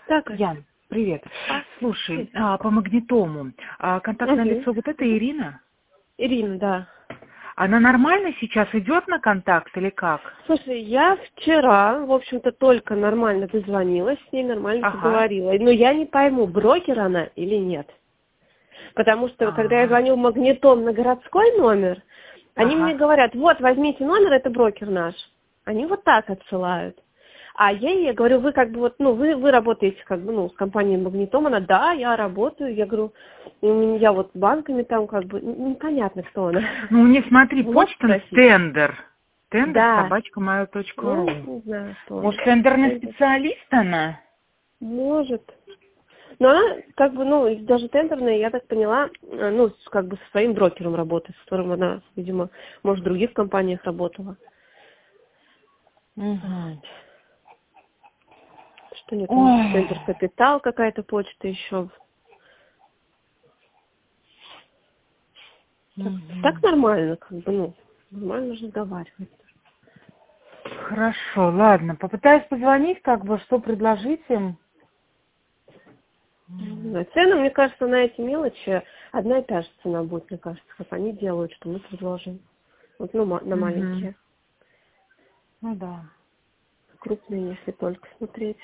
Так. Ян, привет. Слушай, по магнитому, контактное лицо, вот это Ирина? Ирина, да. Она нормально сейчас идет на контакт или как? Слушай, я вчера, в общем-то, только нормально дозвонилась, с ней нормально поговорила. Но я не пойму, брокер она или нет. Потому что, когда я звоню в магнитом на городской номер, они мне говорят, вот, возьмите номер, это брокер наш. Они вот так отсылают. А я ей говорю, вы как бы вот, ну, вы работаете как бы, ну, с компанией Магнитом. Она, да, я работаю. Я говорю, я вот банками там как бы, непонятно, кто она. Ну, у них, смотри, почта тендер. Тендер, да. @mail.ru. Ну, не знаю, что может, тендерный специалист она? Может. Но она, как бы, ну, даже тендерная, я так поняла, ну, как бы со своим брокером работает, с которым она, видимо, может, в других компаниях работала. Угу. Что нет, Центр Капитал, какая-то почта еще. Так нормально, как бы, ну, нормально разговаривать. Хорошо, ладно. Попытаюсь позвонить, как бы, что предложить им. Цены, мне кажется, на эти мелочи одна и та же цена будет, мне кажется, как они делают, что мы предложим. Вот, ну, на маленькие. Ну да. Крупные, если только смотреть.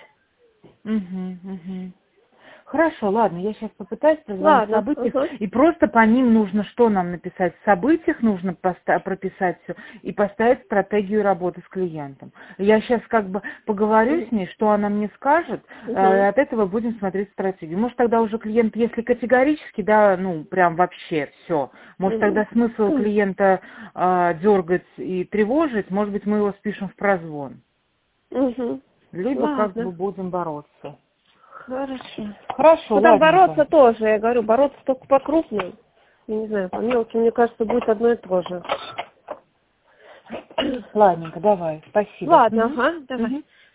Хорошо, ладно, я сейчас попытаюсь позвонить в событиях, и просто по ним нужно что нам написать? В событиях нужно прописать все и поставить стратегию работы с клиентом. Я сейчас как бы поговорю с ней, что она мне скажет, от этого будем смотреть стратегию. Может, тогда уже клиент, если категорически, да, ну, прям вообще все, может, тогда смысл клиента дергать и тревожить, может быть, мы его спишем в прозвон. Либо как бы будем бороться. Хорошо, ну, там бороться тоже, я говорю, бороться только по крупным. Я не знаю, по мелким, мне кажется, будет одно и то же. Ладненько, давай, спасибо. Ладно, давай.